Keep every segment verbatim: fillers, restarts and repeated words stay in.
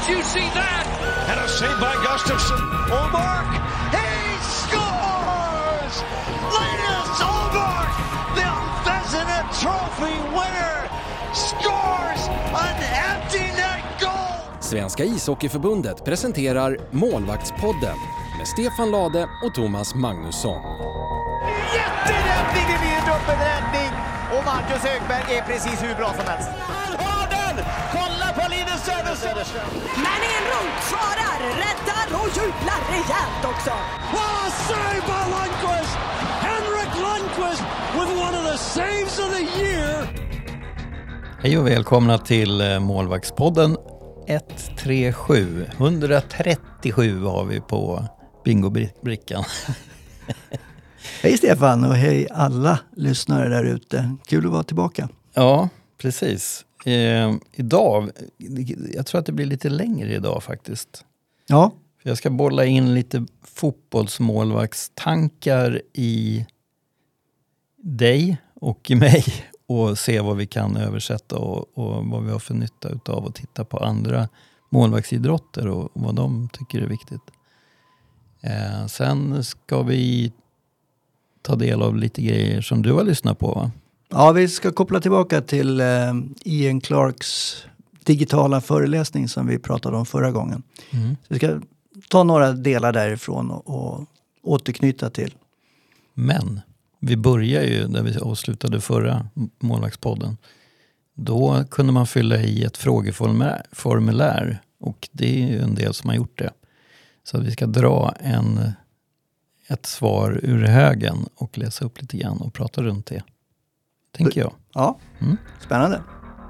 Did you see that? And a save by Gustafsson. Omark, he scores! Linus Omark, the Vezina Trophy winner, scores an empty net goal! Svenska ishockeyförbundet presenterar Målvaktspodden med Stefan Lade och Thomas Magnusson. Jätteräddningen i en dubbelräddning! Och Marcus Högberg är precis hur bra som helst. Han har den! Kolla på Linus Söderström! Manning svarar, räddar och jublar rejält också. What a save by Lundqvist! Henrik Lundqvist with one of the saves of the year! Hej och välkomna till Målvaktspodden ett tre sju. etthundratrettiosju har vi på bingobrickan. Hej Stefan och hej alla lyssnare där ute. Kul att vara tillbaka. Ja, precis. Eh, idag, jag tror att det blir lite längre idag faktiskt. Ja. För jag ska bolla in lite fotbollsmålvaktstankar i dig och i mig. Och se vad vi kan översätta och, och vad vi har för nytta utav att titta på andra målvaktsidrotter och vad de tycker är viktigt. Eh, sen ska vi ta del av lite grejer som du har lyssnat på, va? Ja, vi ska koppla tillbaka till eh, Ian Clarks digitala föreläsning som vi pratade om förra gången. Mm. Så vi ska ta några delar därifrån och, och återknyta till. Men vi börjar ju där vi avslutade förra målvaktspodden. Då kunde man fylla i ett frågeformulär och det är ju en del som har gjort det. Så vi ska dra en, ett svar ur högen och läsa upp lite grann och prata runt det. Tänker jag. Ja, Mm. spännande.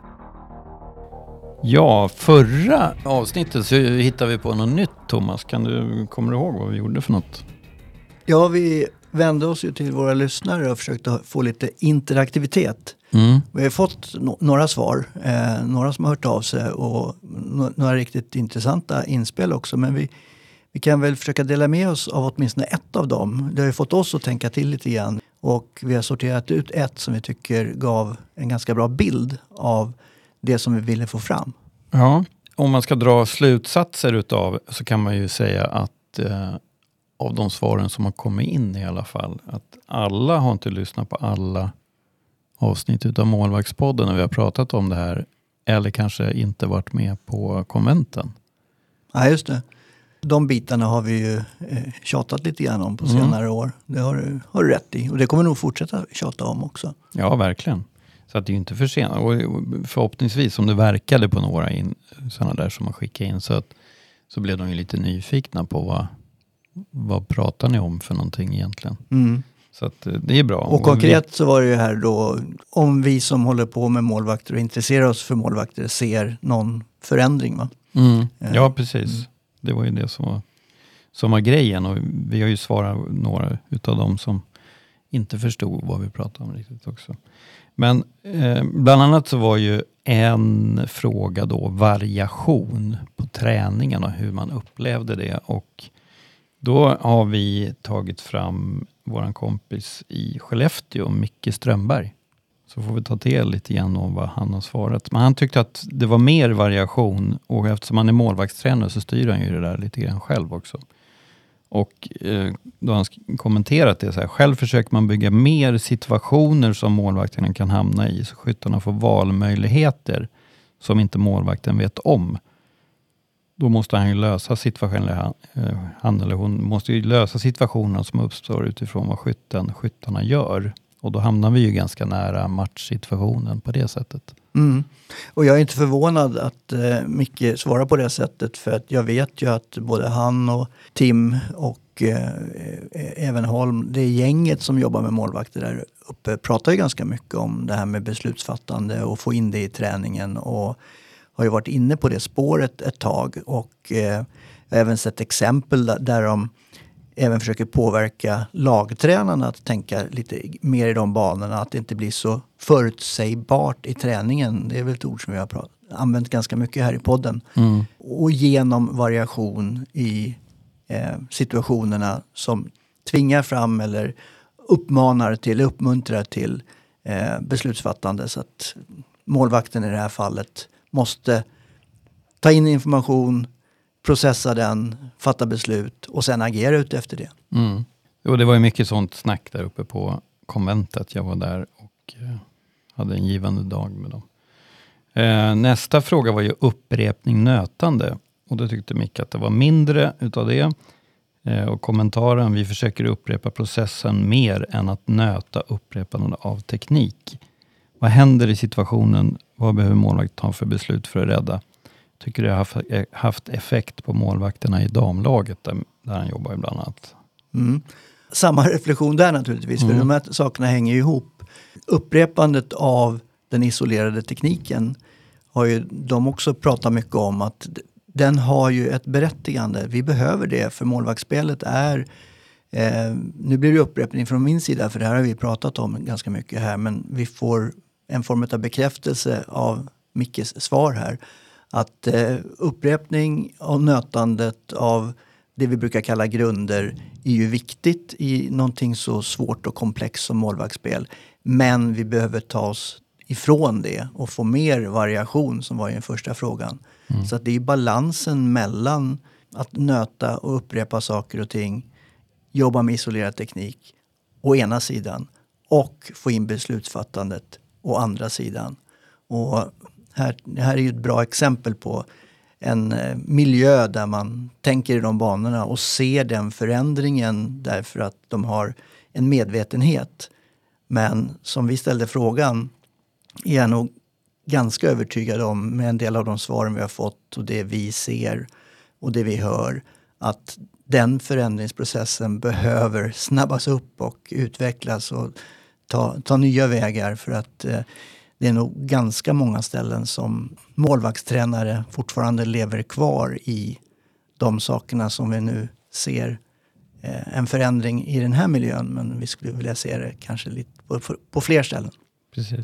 Ja, förra avsnittet så hittade vi på något nytt, Thomas. Kan du, kommer du ihåg vad vi gjorde för något? Ja, vi vände oss ju till våra lyssnare och försökte få lite interaktivitet. Mm. Vi har fått no- några svar, eh, några som har hört av sig och no- några riktigt intressanta inspel också. Men vi, vi kan väl försöka dela med oss av åtminstone ett av dem. Det har ju fått oss att tänka till lite grann. Och vi har sorterat ut ett som vi tycker gav en ganska bra bild av det som vi ville få fram. Ja, om man ska dra slutsatser utav så kan man ju säga att eh, av de svaren som har kommit in i alla fall, att alla har inte lyssnat på alla avsnitt utav Målvaktspodden när vi har pratat om det här, eller kanske inte varit med på konventen. Ja, just det. De bitarna har vi ju eh, tjatat lite grann om på Mm. senare år. Det har du, har du rätt i. Och det kommer nog fortsätta tjata om också. Ja, verkligen. Så att det är ju inte för sent. Och förhoppningsvis, om det verkade på några in, sådana där som har skickat in, så, att, så blev de ju lite nyfikna på vad, vad pratar ni om för någonting egentligen. Mm. Så att det är bra. Och konkret så var det ju här då, om vi som håller på med målvakter och intresserar oss för målvakter ser någon förändring, va? Mm. Ja, precis. Mm. Det var ju det som var, som var grejen. Och vi har ju svarat några utav dem som inte förstod vad vi pratade om riktigt också. Men eh, bland annat så var ju en fråga då variation på träningen och hur man upplevde det. Och då har vi tagit fram våran kompis i Skellefteå, Micke Strömberg. Så får vi ta till lite grann om vad han har svarat. Men han tyckte att det var mer variation. Och eftersom han är målvaktstränare så styr han ju det där lite grann själv också. Och eh, då har han sk- kommenterat det så här. Själv försöker man bygga mer situationer som målvakten kan hamna i. Så skyttarna får valmöjligheter som inte målvakten vet om. Då måste han ju lösa situationen. Han, eh, han eller hon måste ju lösa situationen som uppstår utifrån vad skytten, skyttarna gör. Och då hamnar vi ju ganska nära matchsituationen på det sättet. Mm. Och jag är inte förvånad att eh, Micke svarar på det sättet, för att jag vet ju att både han och Tim och eh, även Holm, det gänget som jobbar med målvakter där uppe, pratar ju ganska mycket om det här med beslutsfattande och få in det i träningen, och har ju varit inne på det spåret ett tag, och eh, även sett exempel där, där de även försöker påverka lagtränarna att tänka lite mer i de banorna, att det inte blir så förutsägbart i träningen. Det är väl ett ord som vi har pratat, använt ganska mycket här i podden. Mm. Och genom variation i eh, situationerna som tvingar fram eller uppmanar till, uppmuntrar till eh, beslutsfattande, så att målvakten i det här fallet måste ta in information, processa den, fatta beslut och sen agera ut efter det. Mm. Jo, det var ju mycket sånt snack där uppe på konventet. Jag var där och eh, hade en givande dag med dem. Eh, nästa fråga var ju upprepning nötande. Och då tyckte Micke att det var mindre utav det. Eh, och kommentaren, vi försöker upprepa processen mer än att nöta upprepande av teknik. Vad händer i situationen? Vad behöver målvakt ta för beslut för att rädda? Tycker det har haft, haft effekt på målvakterna i damlaget där, där han jobbar bland annat. Mm. Samma reflektion där naturligtvis, mm. för de här sakerna hänger ju ihop. Upprepandet av den isolerade tekniken har ju de också pratat mycket om, att den har ju ett berättigande. Vi behöver det, för målvaktsspelet är, eh, nu blir det upprepning från min sida, för det här har vi pratat om ganska mycket här, men vi får en form av bekräftelse av Mickes svar här. Att eh, upprepning och nötandet av det vi brukar kalla grunder är ju viktigt i någonting så svårt och komplext som målvaktsspel. Men vi behöver ta oss ifrån det och få mer variation, som var i den första frågan. Mm. Så att det är balansen mellan att nöta och upprepa saker och ting, jobba med isolerad teknik å ena sidan och få in beslutsfattandet å andra sidan. Och här, det här är ju ett bra exempel på en eh, miljö där man tänker i de banorna och ser den förändringen därför att de har en medvetenhet. Men som vi ställde frågan är jag nog ganska övertygad om, med en del av de svaren vi har fått och det vi ser och det vi hör, att den förändringsprocessen behöver snabbas upp och utvecklas och ta, ta nya vägar, för att eh, det är nog ganska många ställen som målvaktstränare fortfarande lever kvar i de sakerna som vi nu ser eh, en förändring i den här miljön, men vi skulle vilja se det kanske lite på, på fler ställen. Precis.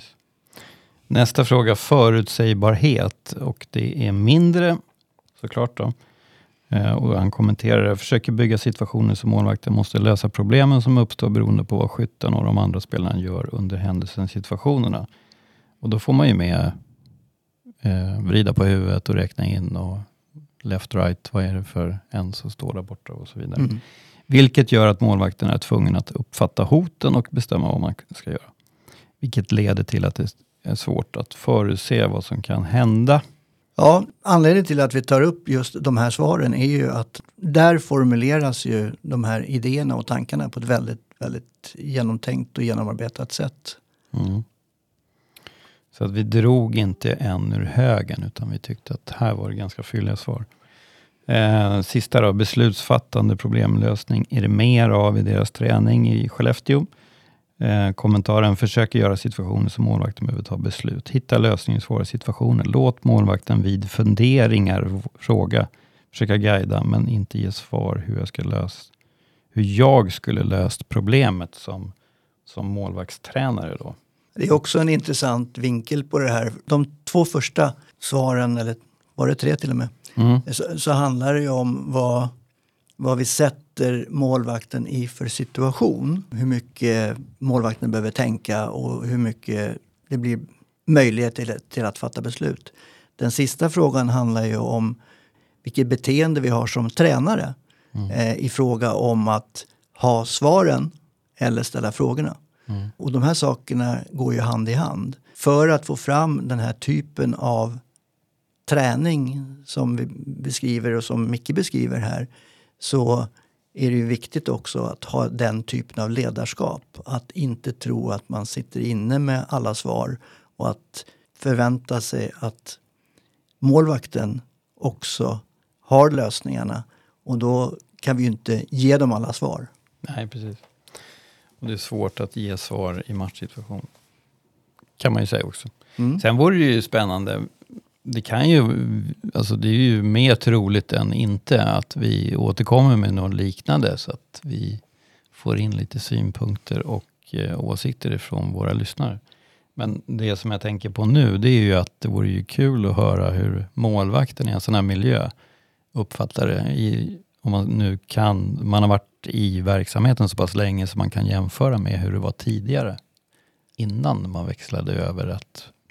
Nästa fråga, förutsägbarhet, och det är mindre såklart då. Eh, och han kommenterar, försöker bygga situationer som målvakten måste lösa problemen som uppstår beroende på vad skytten och de andra spelarna gör under händelsen situationerna. Och då får man ju med eh, vrida på huvudet och räkna in och left right, vad är det för en som står där borta och så vidare. Mm. Vilket gör att målvakten är tvungen att uppfatta hoten och bestämma vad man ska göra. Vilket leder till att det är svårt att förutse vad som kan hända. Ja, anledningen till att vi tar upp just de här svaren är ju att där formuleras ju de här idéerna och tankarna på ett väldigt, väldigt genomtänkt och genomarbetat sätt. Mm. Så att vi drog inte en ur högen, utan vi tyckte att här var det ganska fylliga svar. Eh, sista då, beslutsfattande problemlösning är det mer av i deras träning i Skellefteå. Eh, kommentaren, försöker göra situationer som målvakten behöver ta beslut. Hitta lösning i svåra situationer. Låt målvakten vid funderingar fråga. Försöka guida, men inte ge svar hur jag ska lösa. Hur jag skulle löst problemet som, som målvaktstränare då. Det är också en intressant vinkel på det här. De två första svaren, eller var det tre till och med, mm. så, så handlar det ju om vad, vad vi sätter målvakten i för situation. Hur mycket målvakten behöver tänka och hur mycket det blir möjlighet till, till att fatta beslut. Den sista frågan handlar ju om vilket beteende vi har som tränare mm. eh, i fråga om att ha svaren eller ställa frågorna. Mm. Och de här sakerna går ju hand i hand. För att få fram den här typen av träning som vi beskriver och som Micke beskriver här, så är det ju viktigt också att ha den typen av ledarskap. Att inte tro att man sitter inne med alla svar och att förvänta sig att målvakten också har lösningarna. Och då kan vi ju inte ge dem alla svar. Nej, precis. Och det är svårt att ge svar i matchsituation. Kan man ju säga också. Mm. Sen vore det ju spännande. Det kan ju, alltså det är ju mer troligt än inte att vi återkommer med något liknande, så att vi får in lite synpunkter och eh, åsikter ifrån våra lyssnare. Men det som jag tänker på nu, det är ju att det vore ju kul att höra hur målvakten i en sån här miljö uppfattar det. I, om man nu kan, man har varit i verksamheten så pass länge så man kan jämföra med hur det var tidigare. Innan man växlade över att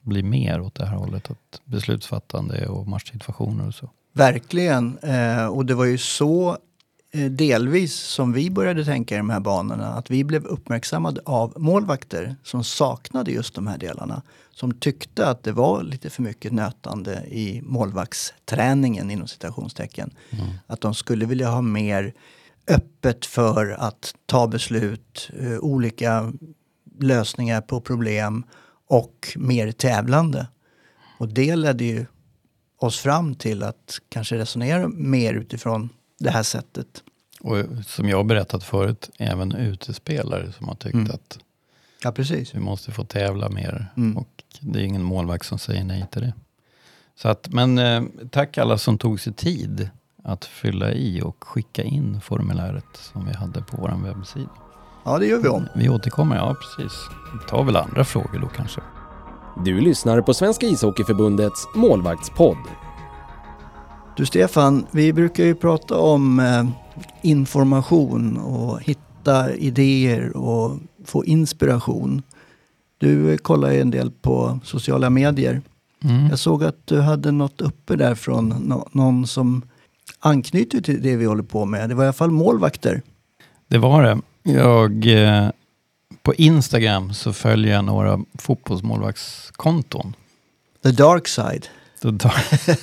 bli mer åt det här hållet. Att beslutsfattande och matchsituationer och så. Verkligen. Eh, och det var ju så eh, delvis som vi började tänka i de här banorna. Att vi blev uppmärksammade av målvakter som saknade just de här delarna. Som tyckte att det var lite för mycket nötande i målvaktsträningen inom citationstecken. Mm. Att de skulle vilja ha mer öppet för att ta beslut, eh, olika lösningar på problem och mer tävlande. Och det ledde ju oss fram till att kanske resonera mer utifrån det här sättet. Och som jag har berättat förut, även utespelare som har tyckt mm. att ja, precis. vi måste få tävla mer. Mm. Och det är ingen målvakt som säger nej till det. Så att, men eh, tack alla som tog sig tid att fylla i och skicka in formuläret som vi hade på vår webbsida. Ja, det gör vi om. Vi återkommer, ja precis. Vi tar väl andra frågor då kanske. Du lyssnar på Svenska ishockeyförbundets målvaktspodd. Du Stefan, vi brukar ju prata om eh, information och hitta idéer och få inspiration. Du kollar ju en del på sociala medier. Mm. Jag såg att du hade något uppe där från no- någon som anknyter till det vi håller på med. Det var i alla fall målvakter. Det var det. Jag, eh, på Instagram så följer jag några fotbollsmålvaktskonton. The dark side. The dark.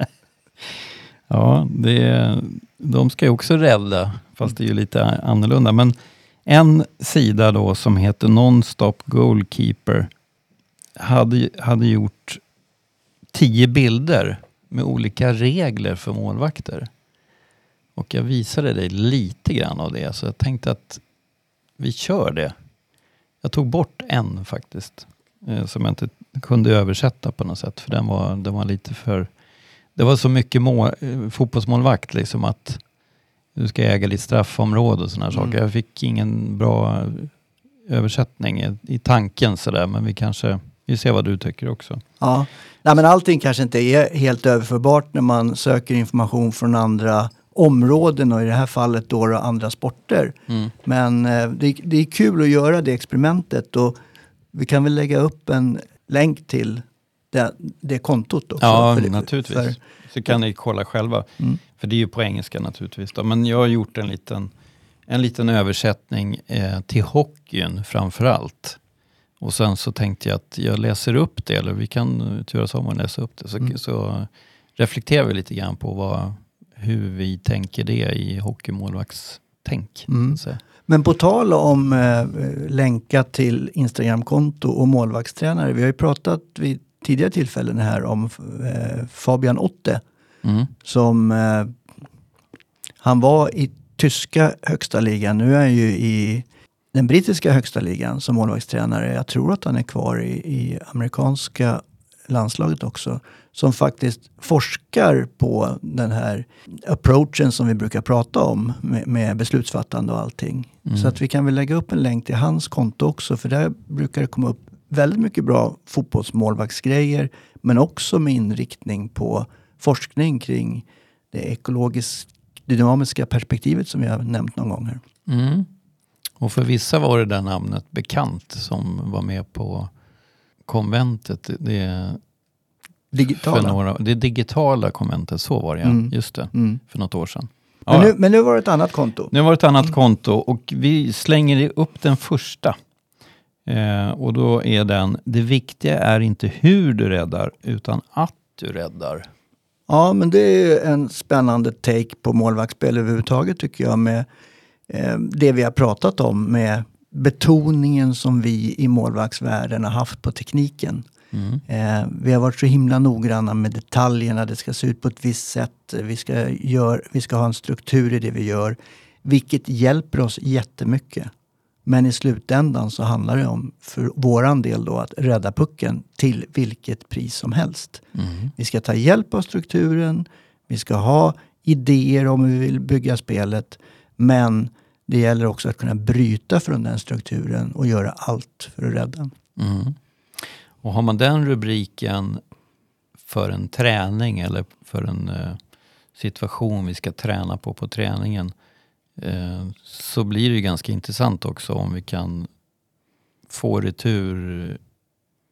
Ja, det, de ska ju också rädda, fast det är ju lite annorlunda. Men en sida då som heter Non-Stop Goalkeeper hade, hade gjort tio bilder med olika regler för målvakter. Och jag visade dig lite grann av det. Så jag tänkte att vi kör det. Jag tog bort en faktiskt. Eh, som jag inte kunde översätta på något sätt. För den var, den var lite för... Det var så mycket mål, eh, fotbollsmålvakt liksom att du ska äga ditt straffområde och sådana mm. saker. Jag fick ingen bra översättning i, i tanken sådär. Men vi kanske... Vi ser vad du tycker också. Ja, nej, men allting kanske inte är helt överförbart när man söker information från andra områden och i det här fallet då, då andra sporter. Mm. Men eh, det, det är kul att göra det experimentet och vi kan väl lägga upp en länk till det, det kontot också. Ja, för det, naturligtvis. För, så kan ni kolla själva. Mm. För det är ju på engelska naturligtvis. Då. Men jag har gjort en liten, en liten översättning eh, till hockeyn framför allt. Och sen så tänkte jag att jag läser upp det, eller vi kan turas om och läsa upp det. Så, mm. så reflekterar vi lite grann på vad, hur vi tänker det i hockeymålvaktstänk. Mm. Men på tal om eh, länka till Instagramkonto och målvaktstränare. Vi har ju pratat vid tidigare tillfällen här om eh, Fabian Otte. Mm. Som eh, han var i tyska högsta ligan. Nu är han ju i den brittiska högsta ligan som målvaktstränare. Jag tror att han är kvar i, i amerikanska landslaget också. Som faktiskt forskar på den här approachen som vi brukar prata om. Med, med beslutsfattande och allting. Mm. Så att vi kan väl lägga upp en länk till hans konto också. För där brukar det komma upp väldigt mycket bra fotbollsmålvaktsgrejer. Men också med inriktning på forskning kring det ekologiskt dynamiska perspektivet som vi har nämnt någon gång här. Mm. Och för vissa var det där namnet bekant som var med på konventet. Det är digitala. För några, det digitala konventet, så var det ja. Mm. Just det, mm. för något år sedan. Men, ja. nu, men nu var det ett annat konto. Nu var det ett annat mm. konto och vi slänger upp den första. Eh, och då är den, det viktiga är inte hur du räddar utan att du räddar. Ja, men det är en spännande take på målvaktsspel överhuvudtaget tycker jag med det vi har pratat om med betoningen som vi i målvaktsvärlden har haft på tekniken. Mm. Eh, vi har varit så himla noggranna med detaljerna. Det ska se ut på ett visst sätt. Vi ska, gör, vi ska ha en struktur i det vi gör. Vilket hjälper oss jättemycket. Men i slutändan så handlar det om för våran del då att rädda pucken till vilket pris som helst. Mm. Vi ska ta hjälp av strukturen. Vi ska ha idéer om hur vi vill bygga spelet. Men det gäller också att kunna bryta från den strukturen och göra allt för att rädda. Mm. Och har man den rubriken för en träning eller för en eh, situation vi ska träna på på träningen eh, så blir det ju ganska intressant också om vi kan få retur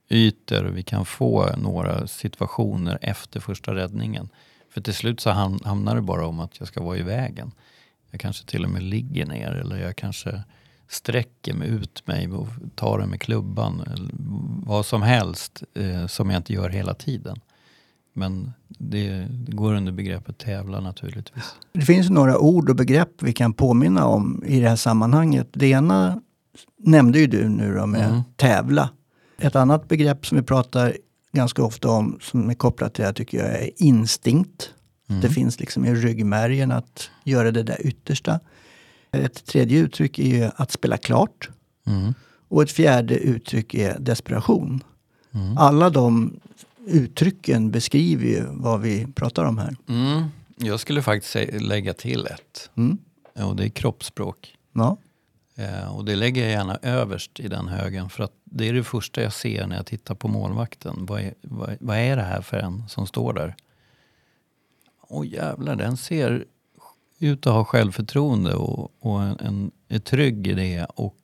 ytor och vi kan få några situationer efter första räddningen. För till slut så hamnar det bara om att jag ska vara i vägen. Jag kanske till och med ligger ner eller jag kanske sträcker mig ut mig och tar det med klubban. Eller vad som helst eh, som jag inte gör hela tiden. Men det, det går under begreppet tävla naturligtvis. Det finns några ord och begrepp vi kan påminna om i det här sammanhanget. Det ena nämnde ju du nu då med mm. tävla. Ett annat begrepp som vi pratar ganska ofta om som är kopplat till det här tycker jag är instinkt. Mm. Det finns liksom i ryggmärgen att göra det där yttersta. Ett tredje uttryck är ju att spela klart. Mm. Och ett fjärde uttryck är desperation. Mm. Alla de uttrycken beskriver ju vad vi pratar om här. Mm. Jag skulle faktiskt lägga till ett. Mm. Och det är kroppsspråk. Ja. Eh, och det lägger jag gärna överst i den högen. För att det är det första jag ser när jag tittar på målvakten. Vad är, vad, vad är det här för en som står där? Åh jävlar, den ser ut att ha självförtroende och, och en, en, är trygg i det. Och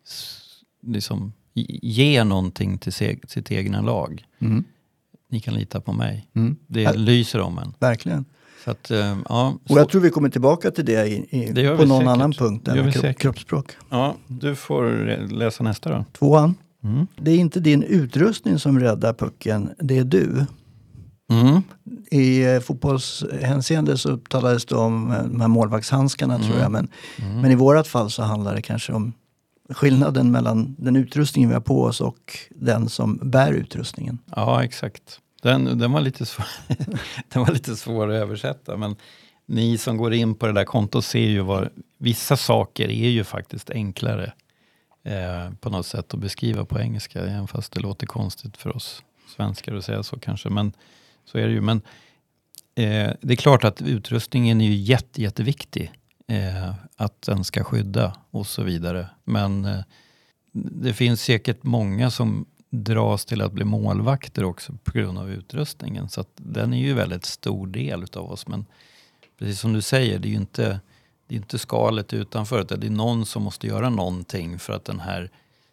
liksom ge någonting till se, sitt egna lag. Mm. Ni kan lita på mig. Mm. Det Ver- lyser om en. Verkligen. Så att, ja, så. Och jag tror vi kommer tillbaka till det, i, i, det på någon säkert. annan punkt. Där med kro- kroppsspråk. Ja, du får läsa nästa då. Tvåan. Mm. Det är inte din utrustning som räddar pucken, det är du. Mm. I eh, fotbollshänseende så talades det om eh, de här målvaktshandskarna mm. tror jag. Men, mm. men i vårat fall så handlar det kanske om skillnaden mellan den utrustningen vi har på oss och den som bär utrustningen. Ja, exakt. Den, den, var, lite svår, den var lite svår att översätta. Men ni som går in på det där kontot ser ju vad vissa saker är ju faktiskt enklare eh, på något sätt att beskriva på engelska. Även fast det låter konstigt för oss svenskar att säga så kanske. Men så är det ju. Men eh, det är klart att utrustningen är ju jätte, jätteviktig. Eh, att den ska skydda och så vidare. Men eh, det finns säkert många som dras till att bli målvakter också på grund av utrustningen. Så att den är ju väldigt stor del utav oss. Men precis som du säger, det är ju inte, det är inte skalet utanför. Det är någon som måste göra någonting för att den här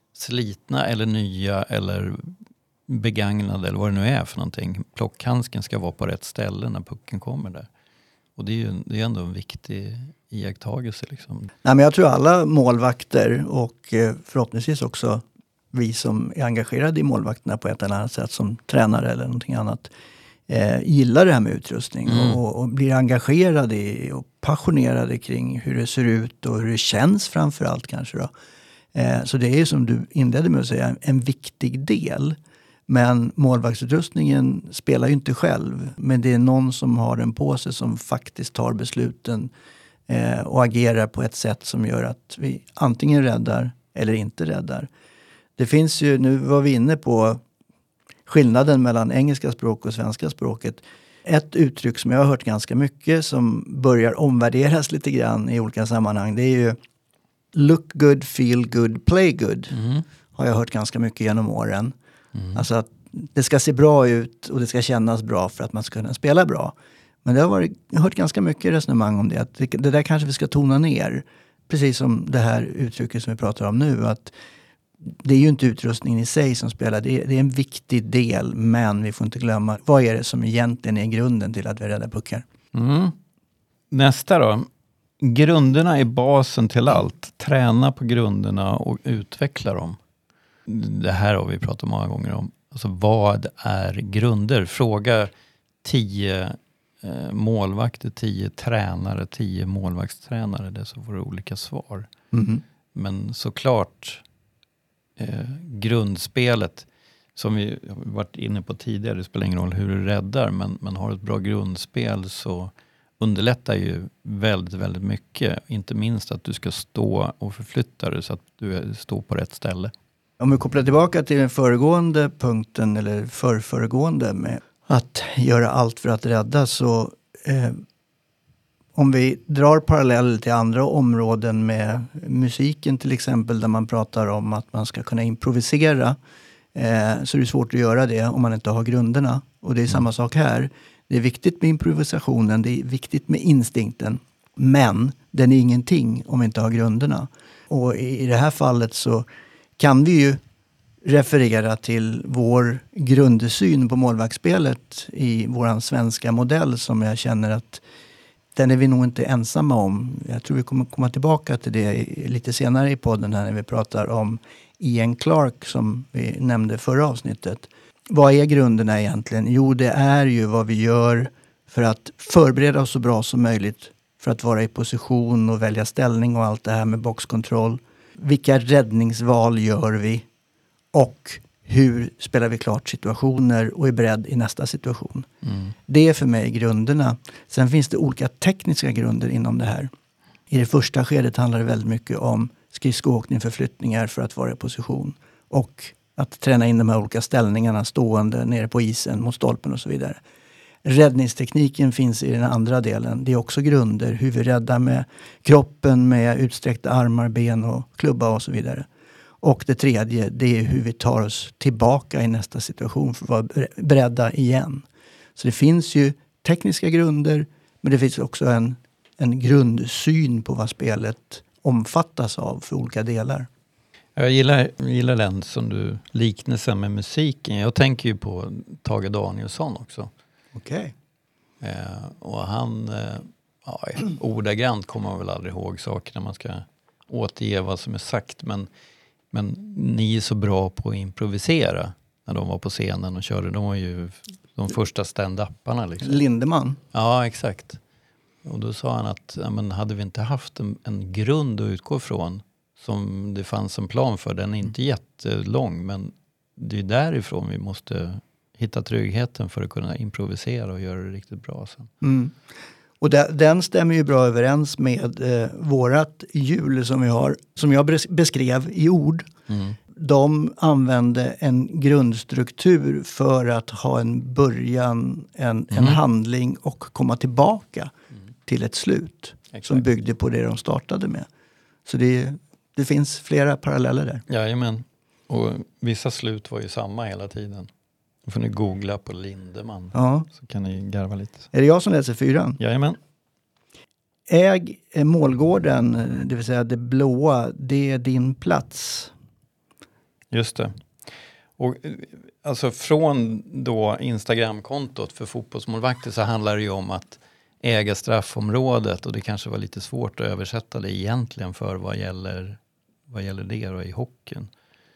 slitna eller nya eller begagnade eller vad det nu är för någonting. Plockhandsken ska vara på rätt ställe när pucken kommer där. Och det är ju det är ändå en viktig iakttagelse liksom. Nej, men jag tror alla målvakter och förhoppningsvis också vi som är engagerade i målvakterna på ett eller annat sätt som tränare eller någonting annat eh, gillar det här med utrustning mm. och, och blir engagerade i och passionerade kring hur det ser ut och hur det känns framförallt kanske då. Eh, så det är ju som du inledde med att säga en, en viktig del. Men målvaktsutrustningen spelar ju inte själv. Men det är någon som har den på sig som faktiskt tar besluten eh, och agerar på ett sätt som gör att vi antingen räddar eller inte räddar. Det finns ju, nu var vi inne på skillnaden mellan engelska språk och svenska språket. Ett uttryck som jag har hört ganska mycket som börjar omvärderas lite grann i olika sammanhang. Det är ju look good, feel good, play good. Mm. Har jag hört ganska mycket genom åren. Mm. Alltså att det ska se bra ut och det ska kännas bra för att man ska kunna spela bra. Men det har varit, jag har hört ganska mycket resonemang om det. Att det, det där kanske vi ska tona ner. Precis som det här uttrycket som vi pratar om nu. Att det är ju inte utrustningen i sig som spelar. Det är, det är en viktig del. Men vi får inte glömma. Vad är det som egentligen är grunden till att vi räddar puckar? Mm. Nästa då. Grunderna är basen till allt. Träna på grunderna och utveckla dem. Det här har vi pratat många gånger om. Alltså vad är grunder? Fråga tio eh, målvakter, tio tränare, tio målvaktstränare. Det så får du olika svar. Mm. Men såklart eh, grundspelet som vi har varit inne på tidigare, det spelar ingen roll hur du räddar, men, men har ett bra grundspel så underlättar ju väldigt, väldigt mycket. Inte minst att du ska stå och förflytta dig så att du står på rätt ställe. Om vi kopplar tillbaka till den föregående punkten eller förföregående med att göra allt för att rädda, så eh, om vi drar paralleller till andra områden med musiken till exempel, där man pratar om att man ska kunna improvisera, eh, så är det svårt att göra det om man inte har grunderna. Och det är samma sak här. Det är viktigt med improvisationen, det är viktigt med instinkten, men den är ingenting om vi inte har grunderna. Och i det här fallet så kan vi ju referera till vår grundsyn på målvaktsspelet i vår svenska modell som jag känner att den är vi nog inte ensamma om. Jag tror vi kommer komma tillbaka till det lite senare i podden här när vi pratar om Ian Clark som vi nämnde förra avsnittet. Vad är grunderna egentligen? Jo, det är ju vad vi gör för att förbereda oss så bra som möjligt för att vara i position och välja ställning och allt det här med boxkontroll. Vilka räddningsval gör vi? Och hur spelar vi klart situationer och är beredd i nästa situation? Mm. Det är för mig grunderna. Sen finns det olika tekniska grunder inom det här. I det första skedet handlar det väldigt mycket om skridskoåkning, förflyttningar för att vara i position. Och att träna in de här olika ställningarna stående nere på isen mot stolpen och så vidare. Räddningstekniken finns i den andra delen. Det är också grunder. Hur vi räddar med kroppen, med utsträckta armar, ben och klubba och så vidare. Och det tredje, det är hur vi tar oss tillbaka i nästa situation för att vara beredda igen. Så det finns ju tekniska grunder, men det finns också en, en grundsyn på vad spelet omfattas av för olika delar. Jag gillar, gillar den som du liknelsen med musiken. Jag tänker ju på Tage Danielsson också. Okej. Okay. Eh, och han, eh, ja, ordagrant kommer man väl aldrig ihåg saker när man ska återge vad som är sagt, men Men ni är så bra på att improvisera när de var på scenen och körde. De var ju de första stand-upparna. Liksom. Lindemann. Ja, exakt. Och då sa han att ja, men hade vi inte haft en, en grund att utgå från som det fanns en plan för. Den är inte jättelång, men det är därifrån vi måste hitta tryggheten för att kunna improvisera och göra det riktigt bra sen. Mm. Och det, den stämmer ju bra överens med eh, vårat hjul som vi har, som jag beskrev i ord. Mm. De använde en grundstruktur för att ha en början, en, mm. en handling och komma tillbaka mm. till ett slut. Exakt. Som byggde på det de startade med. Så det, det finns flera paralleller där. Jajamän. Och vissa slut var ju samma hela tiden. Då får ni googla på Lindemann. Ja. Så kan ni garva lite. Är det jag som läser fyran? Jajamän. Äg målgården, det vill säga det blåa, det är din plats. Just det. Och alltså från då Instagramkontot för fotbollsmålvakter så handlar det ju om att äga straffområdet, och det kanske var lite svårt att översätta det egentligen för vad gäller, vad gäller det då i hockeyn.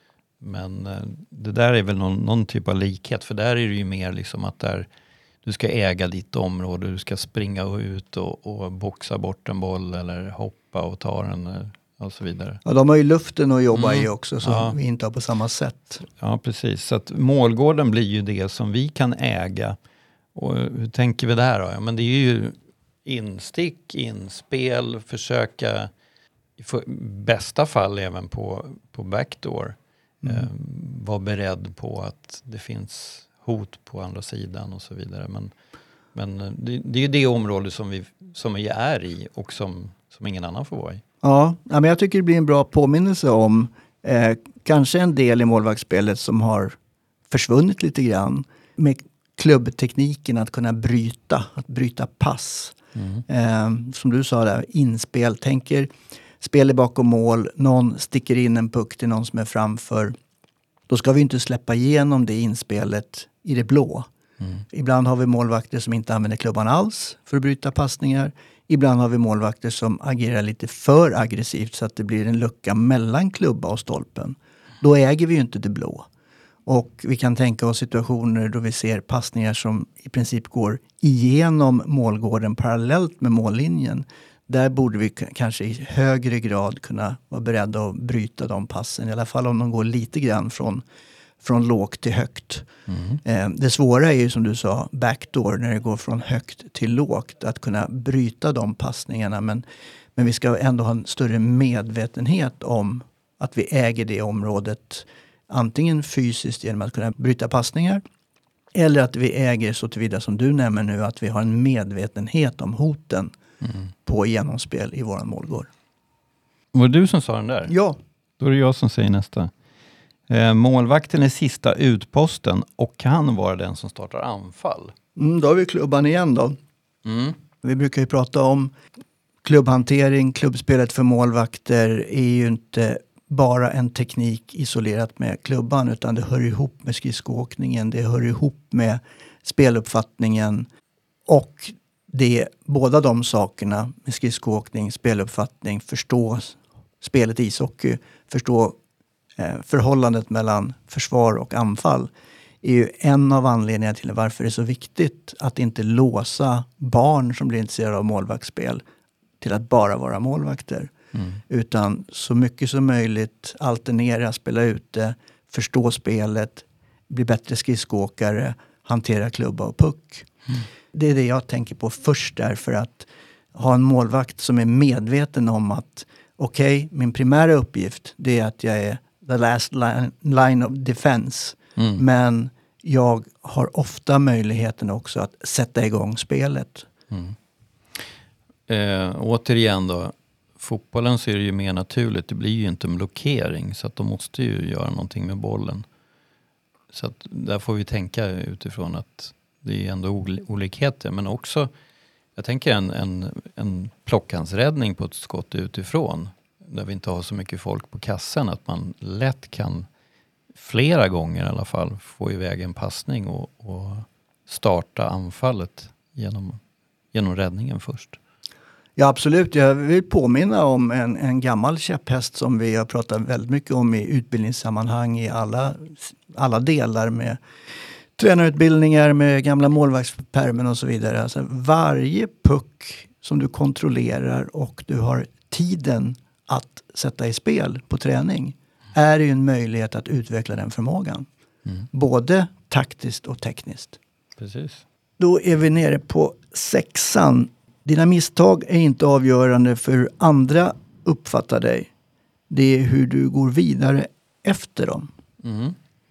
Men eh, det där är väl någon, någon typ av likhet, för där är det ju mer liksom att där du ska äga ditt område, du ska springa ut och, och boxa bort en boll eller hoppa och ta den och så vidare. Ja, de har ju luften att jobba mm. i också som ja. vi inte har på samma sätt. Ja, precis. Så att målgården blir ju det som vi kan äga. Och hur tänker vi där då? Ja, men det är ju instick, inspel, försöka i för, bästa fall även på, på backdoor. Mm. Eh, var beredd på att det finns hot på andra sidan och så vidare. Men, men det, det är ju det område som vi, som vi är i och som, som ingen annan får vara i. Ja, men jag tycker det blir en bra påminnelse om eh, kanske en del i målvaktsspelet som har försvunnit lite grann med klubbtekniken att kunna bryta, att bryta pass. Mm. Eh, som du sa där, inspel, tänker spel bakom mål, någon sticker in en puck till någon som är framför. Då ska vi inte släppa igenom det inspelet i det blå. Mm. Ibland har vi målvakter som inte använder klubban alls för att bryta passningar. Ibland har vi målvakter som agerar lite för aggressivt så att det blir en lucka mellan klubba och stolpen. Då äger vi ju inte det blå. Och vi kan tänka oss situationer då vi ser passningar som i princip går igenom målgården parallellt med mållinjen. Där borde vi k- kanske i högre grad kunna vara beredda att bryta de passen. I alla fall om de går lite grann från, från lågt till högt. Mm. Eh, det svåra är ju som du sa backdoor när det går från högt till lågt. Att kunna bryta de passningarna. Men, men vi ska ändå ha en större medvetenhet om att vi äger det området. Antingen fysiskt genom att kunna bryta passningar. Eller att vi äger så tillvida som du nämner nu att vi har en medvetenhet om hoten. Mm. På genomspel i våran målgård. Var det du som sa den där? Ja. Då är det jag som säger nästa. Eh, målvakten är sista utposten och kan vara den som startar anfall. Mm, då har vi klubban igen då. Mm. Vi brukar ju prata om klubbhantering. Klubbspelet för målvakter är ju inte bara en teknik isolerat med klubban, utan det hör ihop med skridskoåkningen, det hör ihop med speluppfattningen, och det båda de sakerna med skridskoåkning, speluppfattning, förstå spelet ishockey, förstå eh, förhållandet mellan försvar och anfall, är ju en av anledningarna till varför det är så viktigt att inte låsa barn som blir intresserade av målvaktsspel till att bara vara målvakter. Mm. Utan så mycket som möjligt alternera, spela ute, förstå spelet, bli bättre skridskoåkare, hantera klubba och puck. Mm. Det är det jag tänker på först, därför att ha en målvakt som är medveten om att okej, okay, min primära uppgift det är att jag är the last line, line of defense. Mm. Men jag har ofta möjligheten också att sätta igång spelet. Mm. Eh, återigen då, fotbollen så är det ju mer naturligt. Det blir ju inte en blockering, så att de måste ju göra någonting med bollen. Så att där får vi tänka utifrån att det är ändå ol- olikheter. Men också, jag tänker en, en, en plockhandsräddning på ett skott utifrån, där vi inte har så mycket folk på kassen, att man lätt kan flera gånger i alla fall få iväg en passning och, och starta anfallet genom, genom räddningen först. Ja, absolut. Jag vill påminna om en, en gammal käpphäst som vi har pratat väldigt mycket om i utbildningssammanhang i alla, alla delar med tränarutbildningar, med gamla målvaktspärmen och så vidare. Alltså varje puck som du kontrollerar och du har tiden att sätta i spel på träning är ju en möjlighet att utveckla den förmågan. Mm. Både taktiskt och tekniskt. Precis. Då är vi nere på sexan. Dina misstag är inte avgörande för hur andra uppfattar dig. Det är hur du går vidare efter dem. Mm.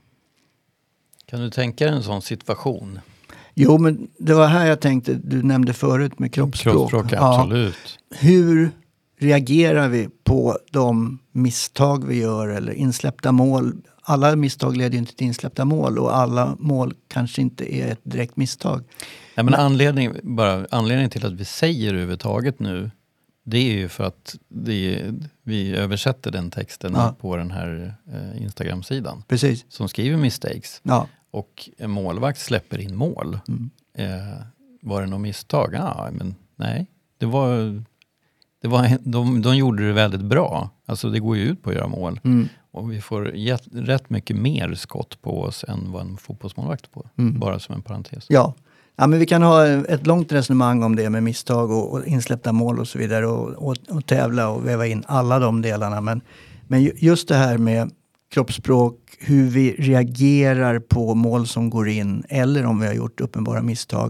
Kan du tänka dig en sån situation? Jo, men det var här jag tänkte, du nämnde förut med kroppsspråk. Kroppsspråk, absolut. Ja. Hur reagerar vi på de misstag vi gör eller insläppta mål? Alla misstag leder inte till insläppta mål, och alla mål kanske inte är ett direkt misstag. Ja, men anledning, bara, anledningen till att vi säger överhuvudtaget nu, det är ju för att det är, vi översätter den texten ja. på den här eh, Instagram-sidan. Precis. Som skriver mistakes. Ja. Och en målvakt släpper in mål. Mm. Eh, var det något misstag? Ja, men nej. Det var, det var, de, de gjorde det väldigt bra. Alltså det går ju ut på att göra mål. Mm. Och vi får get, rätt mycket mer skott på oss än vad en fotbollsmålvakt får. Mm. Bara som en parentes. Ja. Ja, men vi kan ha ett långt resonemang om det med misstag och, och insläppta mål och så vidare. Och, och, och tävla och väva in alla de delarna. Men, men just det här med kroppsspråk, hur vi reagerar på mål som går in eller om vi har gjort uppenbara misstag.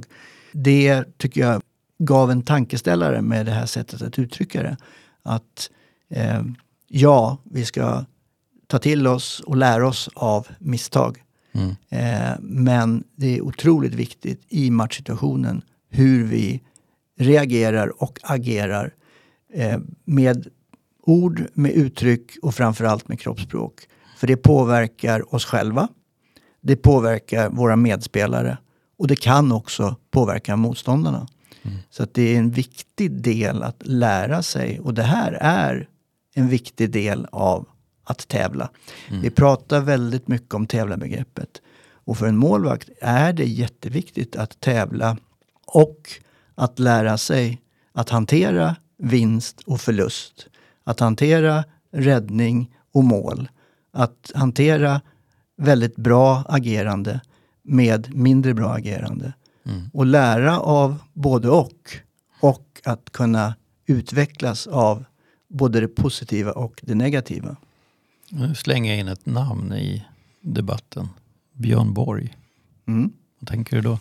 Det tycker jag gav en tankeställare med det här sättet att uttrycka det. Att eh, ja, vi ska ta till oss och lära oss av misstag. Mm. Eh, men det är otroligt viktigt i matchsituationen hur vi reagerar och agerar eh, med ord, med uttryck och framförallt med kroppsspråk. För det påverkar oss själva, det påverkar våra medspelare och det kan också påverka motståndarna. Mm. Så att det är en viktig del att lära sig, och det här är en viktig del av att tävla. Mm. Vi pratar väldigt mycket om tävlarbegreppet. Och för en målvakt är det jätteviktigt att tävla och att lära sig att hantera vinst och förlust. Att hantera räddning och mål. Att hantera väldigt bra agerande med mindre bra agerande. Mm. Och lära av både och. Och att kunna utvecklas av både det positiva och det negativa. Nu slänger jag in ett namn i debatten. Björn Borg. Mm. Vad tänker du då?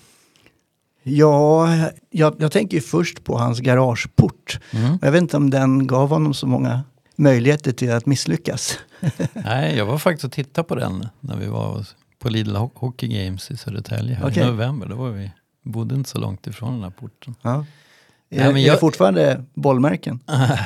Ja, jag, jag tänker ju först på hans garageport. Mm. Jag vet inte om den gav honom så många möjligheter till att misslyckas. Nej, jag var faktiskt och tittade på den när vi var på Lidl Hockey Games i Södertälje här okay. i november. Då var vi, bodde inte så långt ifrån den här porten. Ja. Är, Nej, men är jag... det fortfarande bollmärken?